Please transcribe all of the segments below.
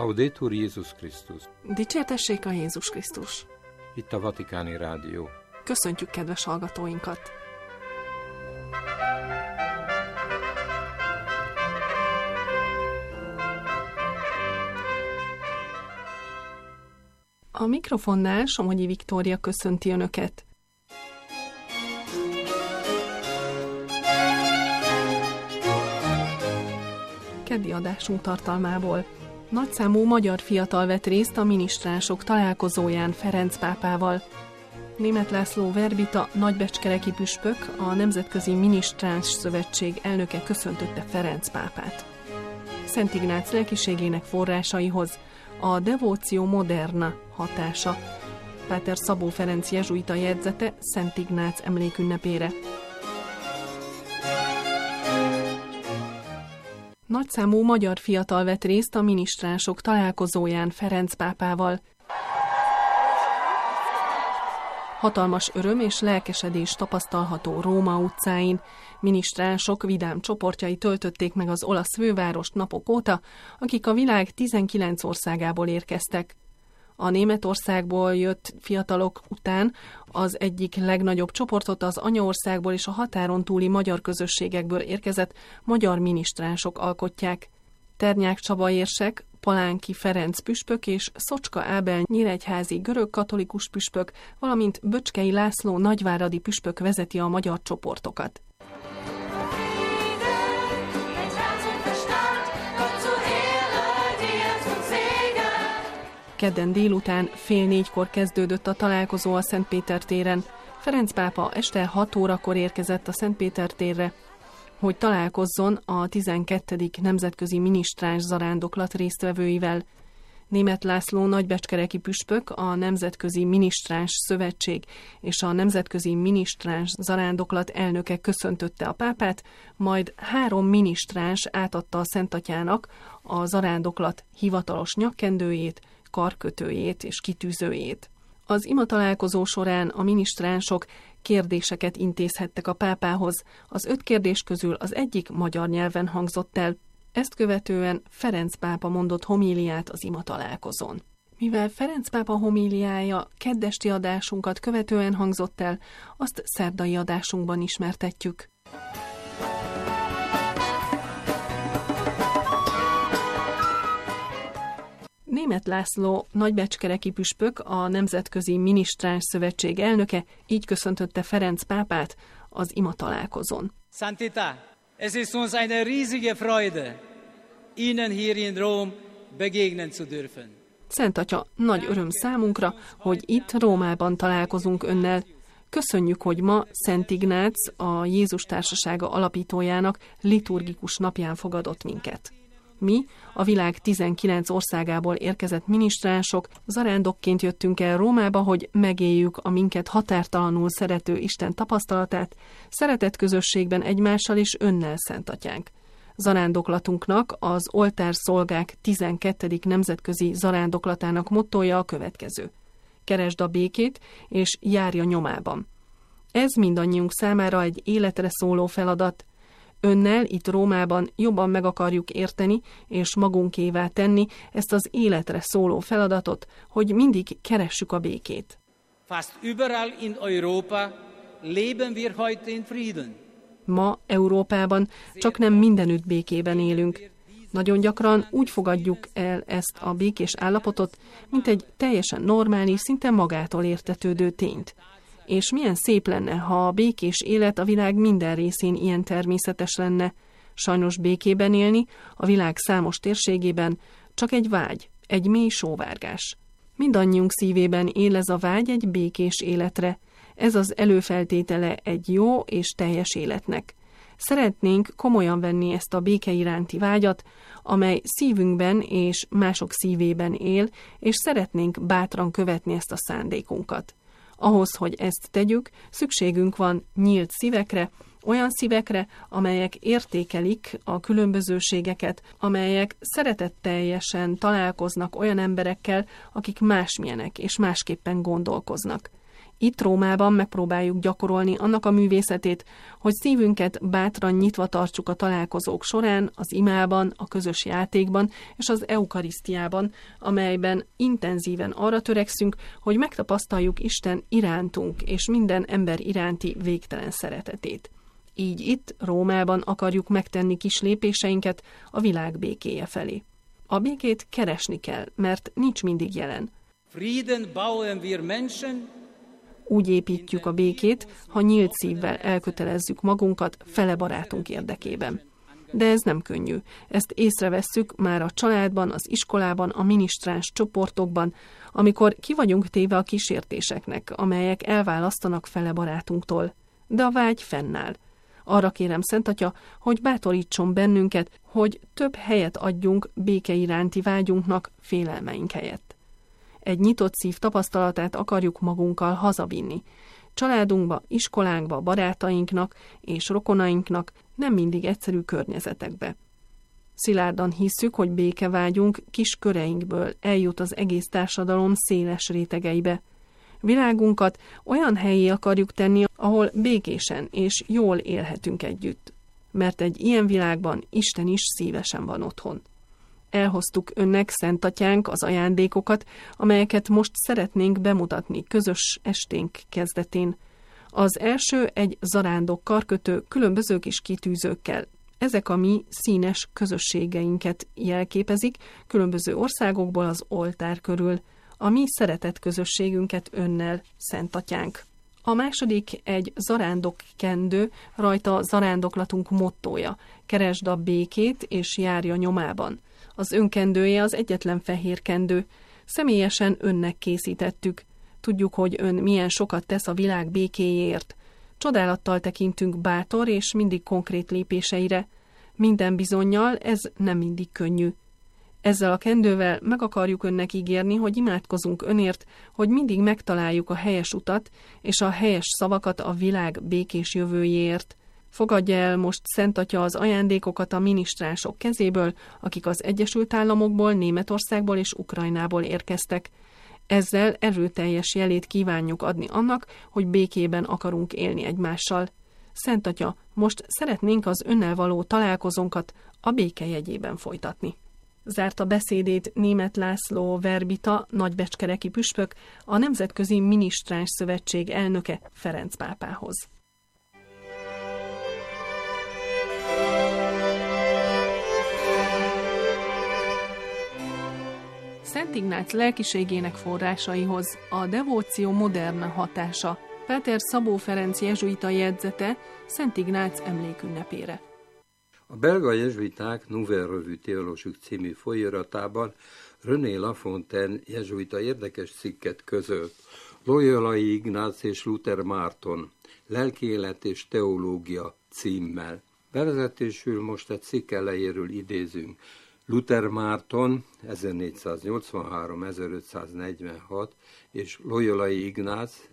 Laudetur Jézus Krisztus. Dicsértessék a Jézus Krisztus. Itt a Vatikáni Rádió. Köszöntjük kedves hallgatóinkat! A mikrofonnál Somogyi Viktória köszönti Önöket. Keddi adásunk tartalmából. Nagyszámú magyar fiatal vett részt a minisztránsok találkozóján Ferenc pápával. Németh László Verbita nagybecskereki püspök, a Nemzetközi Minisztráns Szövetség elnöke köszöntötte Ferenc pápát. Szent Ignác lelkiségének forrásaihoz a Devóció Moderna hatása. Páter Szabó Ferenc jezsuita jegyzete Szent Ignác emlékünnepére. Nagyszámú magyar fiatal vett részt a minisztránsok találkozóján Ferenc pápával. Hatalmas öröm és lelkesedés tapasztalható Róma utcáin. Minisztránsok vidám csoportjai töltötték meg az olasz fővárost napok óta, akik a világ 19 országából érkeztek. A Németországból jött fiatalok után az egyik legnagyobb csoportot az anyaországból és a határon túli magyar közösségekből érkezett magyar minisztránsok alkotják. Ternyák Csaba érsek, Palánki Ferenc püspök és Szocska Ábel nyíregyházi görög-katolikus püspök, valamint Böcskei László nagyváradi püspök vezeti a magyar csoportokat. Kedden délután 3:30 kezdődött a találkozó a Szent Péter téren. Ferenc pápa este 6 órakor érkezett a Szent Péter térre, hogy találkozzon a 12. Nemzetközi Minisztráns Zarándoklat résztvevőivel. Németh László nagybecskereki püspök, a Nemzetközi Minisztráns Szövetség és a Nemzetközi Minisztráns Zarándoklat elnöke köszöntötte a pápát, majd 3 minisztráns átadta a Szent Atyának a zarándoklat hivatalos nyakkendőjét, karkötőjét és kitűzőjét. Az imatalálkozó során a minisztránsok kérdéseket intézhettek a pápához. Az 5 kérdés közül az egyik magyar nyelven hangzott el. Ezt követően Ferenc pápa mondott homíliát az imatalálkozón. Mivel Ferenc pápa homíliája keddesti adásunkat követően hangzott el, azt szerdai adásunkban ismertetjük. Németh László nagybecskereki püspök, a Nemzetközi Minisztráns Szövetség elnöke így köszöntötte Ferenc pápát az imatalálkozón. Santità, es ist uns eine riesige Freude, Ihnen hier in Rom begegnen zu dürfen. Szent Atya, nagy öröm számunkra, hogy itt Rómában találkozunk önnel. Köszönjük, hogy ma Szent Ignác, a Jézus Társasága alapítójának liturgikus napján fogadott minket. Mi, a világ 19 országából érkezett minisztránsok, zarándokként jöttünk el Rómába, hogy megéljük a minket határtalanul szerető Isten tapasztalatát, szeretett közösségben egymással és önnel, Szent Atyánk. Zarándoklatunknak, az oltárszolgák 12. nemzetközi zarándoklatának mottója a következő: keresd a békét, és járj a nyomában. Ez mindannyiunk számára egy életre szóló feladat. Önnel itt Rómában jobban meg akarjuk érteni és magunkévá tenni ezt az életre szóló feladatot, hogy mindig keressük a békét. Fast überall in Europa leben wir heute in Frieden. Ma Európában csak nem mindenütt békében élünk. Nagyon gyakran úgy fogadjuk el ezt a békés állapotot, mint egy teljesen normális, szinte magától értetődő tényt. És milyen szép lenne, ha a békés élet a világ minden részén ilyen természetes lenne. Sajnos békében élni a világ számos térségében csak egy vágy, egy mély sóvárgás. Mindannyiunk szívében él ez a vágy egy békés életre. Ez az előfeltétele egy jó és teljes életnek. Szeretnénk komolyan venni ezt a béke iránti vágyat, amely szívünkben és mások szívében él, és szeretnénk bátran követni ezt a szándékunkat. Ahhoz, hogy ezt tegyük, szükségünk van nyílt szívekre, olyan szívekre, amelyek értékelik a különbözőségeket, amelyek szeretetteljesen találkoznak olyan emberekkel, akik másmilyenek és másképpen gondolkoznak. Itt Rómában megpróbáljuk gyakorolni annak a művészetét, hogy szívünket bátran nyitva tartsuk a találkozók során, az imában, a közös játékban és az eukarisztiában, amelyben intenzíven arra törekszünk, hogy megtapasztaljuk Isten irántunk és minden ember iránti végtelen szeretetét. Így itt, Rómában akarjuk megtenni kis lépéseinket a világ békéje felé. A békét keresni kell, mert nincs mindig jelen. Frieden bauen wir Menschen. Úgy építjük a békét, ha nyílt szívvel elkötelezzük magunkat fele barátunk érdekében. De ez nem könnyű. Ezt észrevesszük már a családban, az iskolában, a minisztráns csoportokban, amikor ki vagyunk téve a kísértéseknek, amelyek elválasztanak fele barátunktól. De a vágy fennáll. Arra kérem Szent Atya, hogy bátorítson bennünket, hogy több helyet adjunk béke iránti vágyunknak félelmeink helyett. Egy nyitott szív tapasztalatát akarjuk magunkkal hazavinni. Családunkba, iskolánkba, barátainknak és rokonainknak, nem mindig egyszerű környezetekbe. Szilárdan hisszük, hogy békevágyunk kis köreinkből eljut az egész társadalom széles rétegeibe. Világunkat olyan helyé akarjuk tenni, ahol békésen és jól élhetünk együtt. Mert egy ilyen világban Isten is szívesen van otthon. Elhoztuk önnek, Szent Atyánk, az ajándékokat, amelyeket most szeretnénk bemutatni közös esténk kezdetén. Az első egy zarándok karkötő különböző kis kitűzőkkel. Ezek a mi színes közösségeinket jelképezik különböző országokból az oltár körül. A mi szeretett közösségünket önnel, Szent Atyánk. A második egy zarándokkendő, rajta zarándoklatunk mottója. Keresd a békét és járj a nyomában. Az önkendője az egyetlen fehér kendő. Személyesen önnek készítettük. Tudjuk, hogy ön milyen sokat tesz a világ békéjéért. Csodálattal tekintünk bátor és mindig konkrét lépéseire. Minden bizonnyal ez nem mindig könnyű. Ezzel a kendővel meg akarjuk önnek ígérni, hogy imádkozunk önért, hogy mindig megtaláljuk a helyes utat és a helyes szavakat a világ békés jövőjéért. Fogadja el most Szent Atya az ajándékokat a minisztránsok kezéből, akik az Egyesült Államokból, Németországból és Ukrajnából érkeztek. Ezzel erőteljes jelét kívánjuk adni annak, hogy békében akarunk élni egymással. Szent Atya, most szeretnénk az önnel való találkozónkat a béke jegyében folytatni. Zárta beszédét Németh László Verbita, nagybecskereki püspök, a Nemzetközi Minisztráns Szövetség elnöke Ferenc pápához. Szent Ignác lelkiségének forrásaihoz a Devocio Moderna hatása. Péter Szabó Ferenc jezsuita jegyzete Szent Ignác emlékünnepére. A belga jezsuiták Nouvelle Revue Théologique című folyóiratában René Lafontaine jezsuita érdekes cikket közölt. Loyolai Ignác és Luther Márton, Lelkiélet és teológia címmel. Bevezetésül most a cikk elejéről idézünk. Luther Márton 1483-1546 és Loyolai Ignác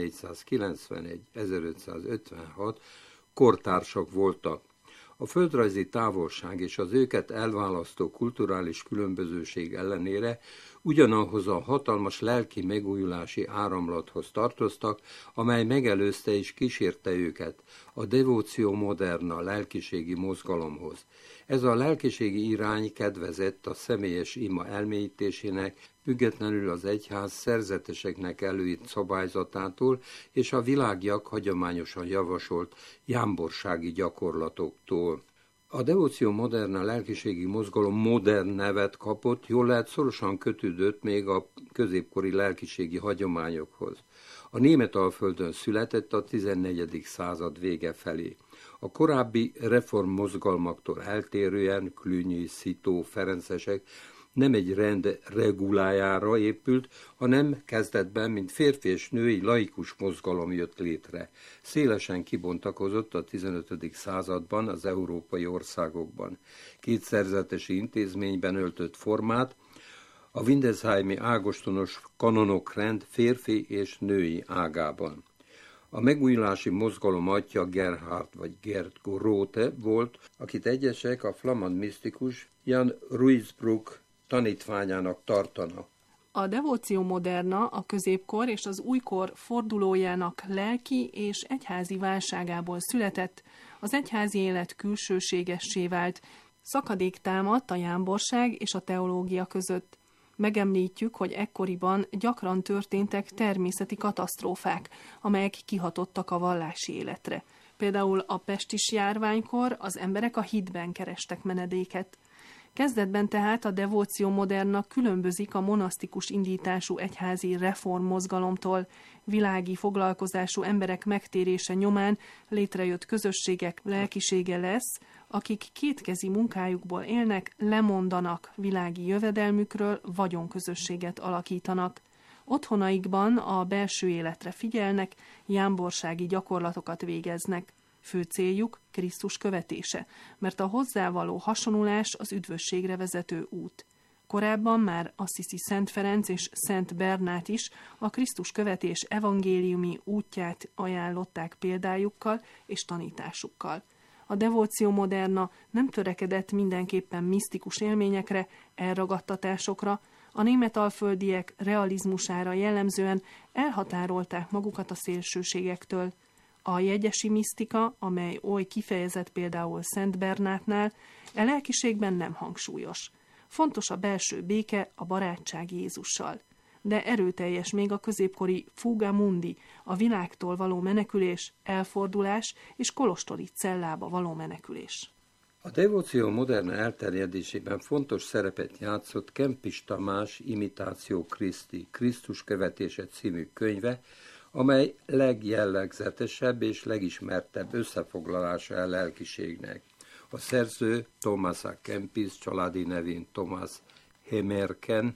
1491-1556 kortársak voltak. A földrajzi távolság és az őket elválasztó kulturális különbözőség ellenére ugyanahoz a hatalmas lelki megújulási áramlathoz tartoztak, amely megelőzte és kísérte őket, a Devocio Moderna lelkiségi mozgalomhoz. Ez a lelkiségi irány kedvezett a személyes ima elmélyítésének, függetlenül az egyház szerzeteseknek előírt szabályzatától és a világiak hagyományosan javasolt jámborsági gyakorlatoktól. A Devocio Moderna lelkiségi mozgalom modern nevet kapott, jól lehet szorosan kötődött még a középkori lelkiségi hagyományokhoz. A Németalföldön született a 14. század vége felé. A korábbi reformmozgalmaktól eltérően Cluny, Citeaux, ferencesek nem egy rend regulájára épült, hanem kezdetben, mint férfi és női laikus mozgalom jött létre. Szélesen kibontakozott a 15. században az európai országokban. Két szerzetesi intézményben öltött formát, a Windesheimi ágostonos kanonokrend férfi és női ágában. A megújulási mozgalom atya Gerhard vagy Gerd Grote volt, akit egyesek a flamand misztikus Jan Ruysbroek tanítványának tartanak. A Devóció Moderna a középkor és az újkor fordulójának lelki és egyházi válságából született, az egyházi élet külsőségessé vált, szakadék támadt a jámborság és a teológia között. Megemlítjük, hogy ekkoriban gyakran történtek természeti katasztrófák, amelyek kihatottak a vallási életre. Például a pestis járványkor az emberek a hitben kerestek menedéket. Kezdetben tehát a Devóció Moderna különbözik a monasztikus indítású egyházi reformmozgalomtól, világi foglalkozású emberek megtérése nyomán létrejött közösségek lelkisége lesz, akik kétkezi munkájukból élnek, lemondanak világi jövedelmükről, vagyonközösséget alakítanak. Otthonaikban a belső életre figyelnek, jámborsági gyakorlatokat végeznek. Fő céljuk Krisztus követése, mert a hozzávaló hasonulás az üdvösségre vezető út. Korábban már Assisi Szent Ferenc és Szent Bernát is a Krisztus követés evangéliumi útját ajánlották példájukkal és tanításukkal. A Devóció Moderna nem törekedett mindenképpen misztikus élményekre, elragadtatásokra, a németalföldiek realizmusára jellemzően elhatárolták magukat a szélsőségektől. A jegyesi misztika, amely oly kifejezett például Szent Bernátnál, e lelkiségben nem hangsúlyos. Fontos a belső béke, a barátság Jézussal. De erőteljes még a középkori fuga mundi, a világtól való menekülés, elfordulás és kolostori cellába való menekülés. A Devóció Moderna elterjedésében fontos szerepet játszott Kempis Tamás Imitáció Christi, Krisztus követése című könyve, amely legjellegzetesebb és legismertebb összefoglalása a lelkiségnek. A szerző Thomas A. Kempis, családi nevén Thomas Hemerken,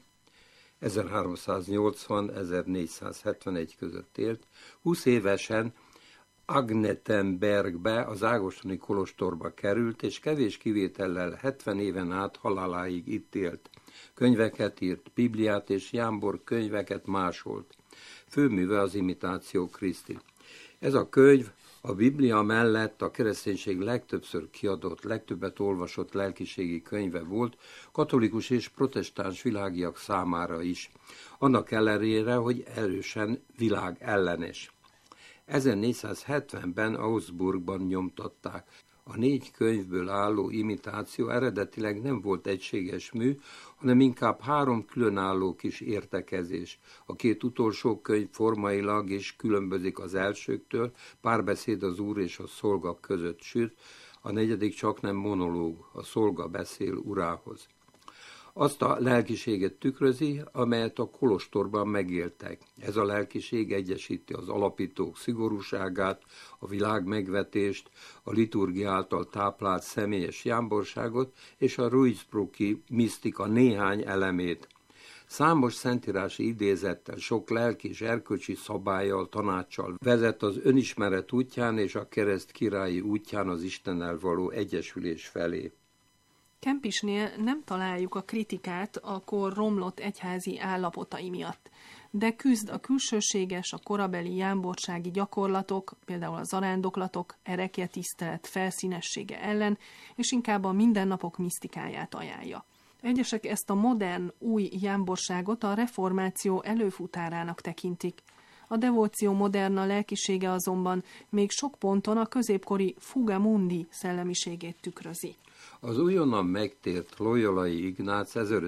1380-1471 között élt, 20 évesen Agnetenbergbe, az ágostoni kolostorba került, és kevés kivétellel 70 éven át haláláig itt élt. Könyveket írt, Bibliát és jámbor könyveket másolt. Főműve az Imitáció Christi. Ez a könyv a Biblia mellett a kereszténység legtöbbször kiadott, legtöbbet olvasott lelkiségi könyve volt, katolikus és protestáns világiak számára is, annak ellenére, hogy erősen világellenes. 1470-ben Augsburgban nyomtatták. A 4 könyvből álló imitáció eredetileg nem volt egységes mű, hanem inkább 3 különálló kis értekezés. A 2 utolsó könyv formailag is különbözik az elsőktől, párbeszéd az úr és a szolga között, sőt, a 4. csaknem monológ, a szolga beszél urához. Azt a lelkiséget tükrözi, amelyet a kolostorban megéltek. Ez a lelkiség egyesíti az alapítók szigorúságát, a világ megvetést, a liturgia által táplált személyes jámborságot és a Ruysbrucki misztika néhány elemét. Számos szentírási idézettel, sok lelki és erkölcsi szabállyal, tanáccsal vezet az önismeret útján és a kereszt királyi útján az Istennel való egyesülés felé. Kempisnél nem találjuk a kritikát a kor romlott egyházi állapotai miatt, de küzd a külsőséges, a korabeli jámborsági gyakorlatok, például a zarándoklatok, ereklyetisztelet felszínessége ellen, és inkább a mindennapok misztikáját ajánlja. Egyesek ezt a modern, új jámborságot a reformáció előfutárának tekintik. A Devóció Moderna lelkisége azonban még sok ponton a középkori fuga mundi szellemiségét tükrözi. Az újonnan megtért loyolai Ignác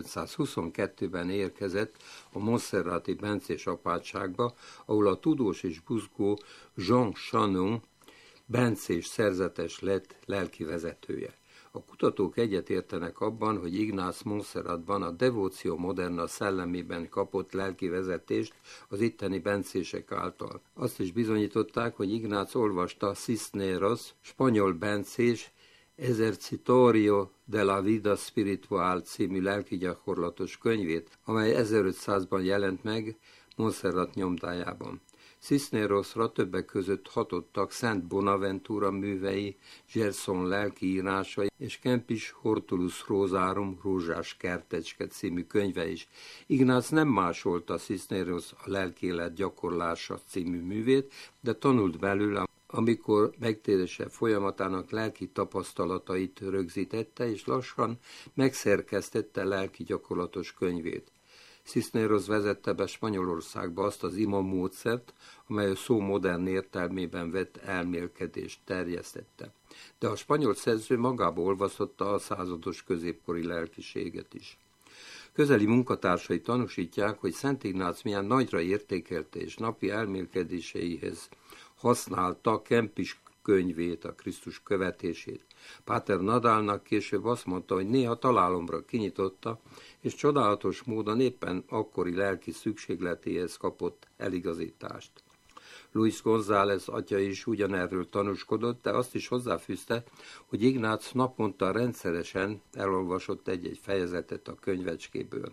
1522-ben érkezett a Monserrati bencés apátságba, ahol a tudós és buzgó Jean Chanon bencés szerzetes lett lelkivezetője. A kutatók egyetértenek abban, hogy Ignác Montserratban a Devóció Moderna szellemében kapott lelkivezetést az itteni bencések által. Azt is bizonyították, hogy Ignác olvasta Cisneros, spanyol bencés, Esercitorio de la Vida Spiritual című lelkigyakorlatos könyvét, amely 1500-ban jelent meg Montserrat nyomdájában. Cisnerosra többek között hatottak Szent Bonaventura művei, Gerson lelkiírása és Kempis Hortulus Rosarum rózsás kertecske című könyve is. Ignác nem másolta Cisneros a lelkélet gyakorlása című művét, de tanult belőle, amikor megtérése folyamatának lelki tapasztalatait rögzítette, és lassan megszerkesztette lelki gyakorlatos könyvét. Cisneros vezette be Spanyolországba azt az ima módszert, amely a szó modern értelmében vett elmélkedést terjesztette. De a spanyol szerző magába olvasztotta a százados középkori lelkiséget is. Közeli munkatársai tanúsítják, hogy Szent Ignác milyen nagyra értékelte és napi elmélkedéseihez használta Kempis könyvét, a Krisztus követését. Páter Nadalnak később azt mondta, hogy néha találomra kinyitotta, és csodálatos módon éppen akkori lelki szükségletéhez kapott eligazítást. Luis González atya is ugyanerről tanúskodott, de azt is hozzáfűzte, hogy Ignác naponta rendszeresen elolvasott egy-egy fejezetet a könyvecskéből.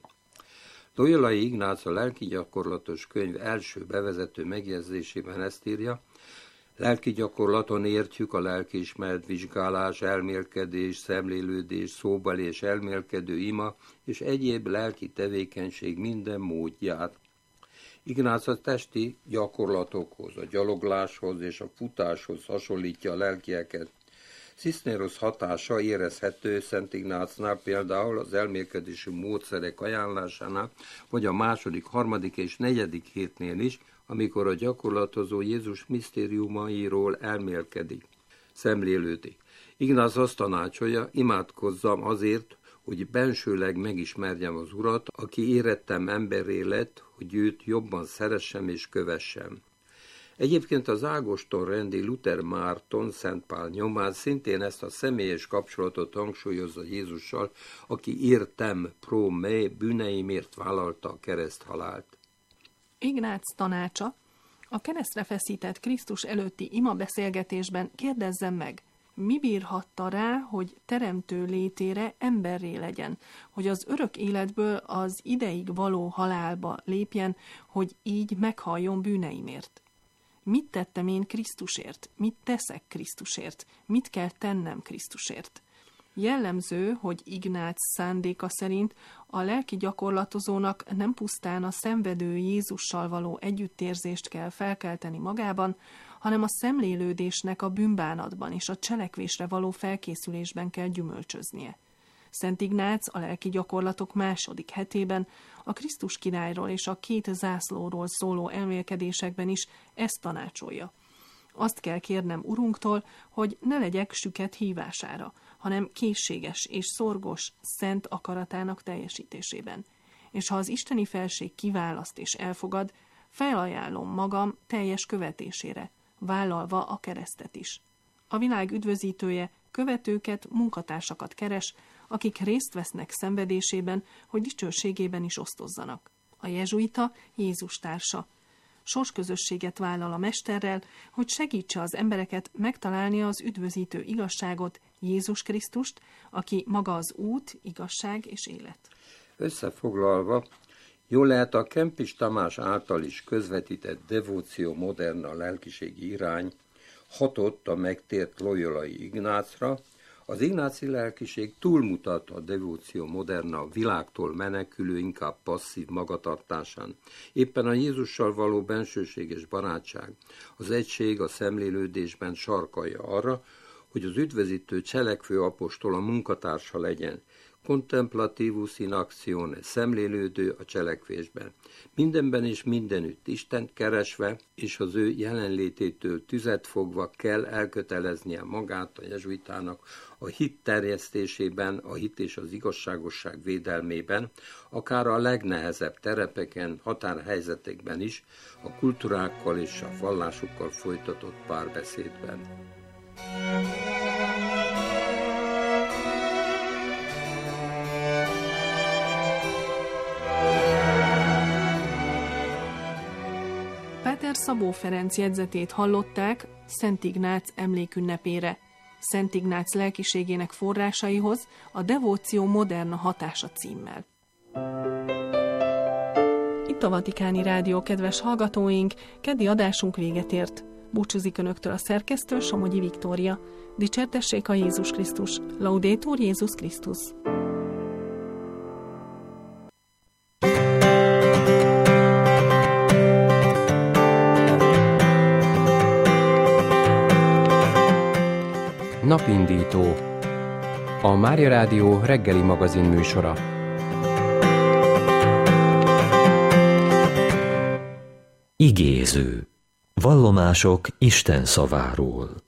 Loyolai Ignác a lelki gyakorlatos könyv első bevezető megjegyzésében ezt írja: lelki gyakorlaton értjük a lelkiismeret vizsgálás, elmélkedés, szemlélődés, szóbeli és elmélkedő ima és egyéb lelki tevékenység minden módját. Ignác a testi gyakorlatokhoz, a gyalogláshoz és a futáshoz hasonlítja a lelkieket. Cisneros hatása érezhető Szent Ignácnál például az elmélkedési módszerek ajánlásánál, vagy a második, harmadik és negyedik hétnél is, amikor a gyakorlatozó Jézus misztériumairól elmélkedik, szemlélődik. Ignác azt tanácsolja, imádkozzam azért, hogy bensőleg megismerjem az Urat, aki érettem emberré lett, hogy őt jobban szeressem és kövessem. Egyébként az Ágoston rendi Luther Márton, Szent Pál nyomán szintén ezt a személyes kapcsolatot hangsúlyozza Jézussal, aki értem pro me bűneimért vállalta a kereszthalált. Ignác tanácsa: a keresztre feszített Krisztus előtti ima beszélgetésben kérdezzem meg, mi bírhatta rá, hogy teremtő létére emberré legyen, hogy az örök életből az ideig való halálba lépjen, hogy így meghalljon bűneimért. Mit tettem én Krisztusért? Mit teszek Krisztusért? Mit kell tennem Krisztusért? Jellemző, hogy Ignác szándéka szerint a lelki gyakorlatozónak nem pusztán a szenvedő Jézussal való együttérzést kell felkelteni magában, hanem a szemlélődésnek a bűnbánatban és a cselekvésre való felkészülésben kell gyümölcsöznie. Szent Ignác a lelki gyakorlatok második hetében a Krisztus királyról és a két zászlóról szóló elmélkedésekben is ezt tanácsolja. Azt kell kérnem Urunktól, hogy ne legyek süket hívására, hanem készséges és szorgos szent akaratának teljesítésében. És ha az isteni felség kiválaszt és elfogad, felajánlom magam teljes követésére, vállalva a keresztet is. A világ üdvözítője követőket, munkatársakat keres, akik részt vesznek szenvedésében, hogy dicsőségében is osztozzanak. A jezsuita Jézus társa. Sorsközösséget vállal a mesterrel, hogy segítse az embereket megtalálni az üdvözítő igazságot, Jézus Krisztust, aki maga az út, igazság és élet. Összefoglalva, jól lehet a Kempis Tamás által is közvetített devóció moderna lelkiségi irány hatott a megtért Loyolai Ignácra. Az ignáci lelkiség túlmutat a devóció moderna világtól menekülő, inkább passzív magatartásán. Éppen a Jézussal való bensőséges barátság, az egység a szemlélődésben sarkalja arra, hogy az üdvözítő cselekvő apostol a munkatársa legyen, contemplativus in actione, szemlélődő a cselekvésben. Mindenben és mindenütt Istent keresve, és az ő jelenlététől tüzet fogva kell elköteleznie magát a jezsuitának a hit terjesztésében, a hit és az igazságosság védelmében, akár a legnehezebb terepeken, határhelyzetekben is, a kultúrákkal és a vallásukkal folytatott párbeszédben. Páter Szabó Ferenc jegyzetét hallották Szent Ignác emlékünnepére. Szent Ignác lelkiségének forrásaihoz a devóció moderna hatása címmel. Itt a Vatikáni Rádió, kedves hallgatóink, keddi adásunk véget ért. Búcsúzik önöktől a szerkesztő, Somogyi Viktória. Dicsértessék a Jézus Krisztus! Laudetur Jézus Krisztus! Napindító. A Mária Rádió reggeli magazin műsora. Igéző. Vallomások Isten szaváról.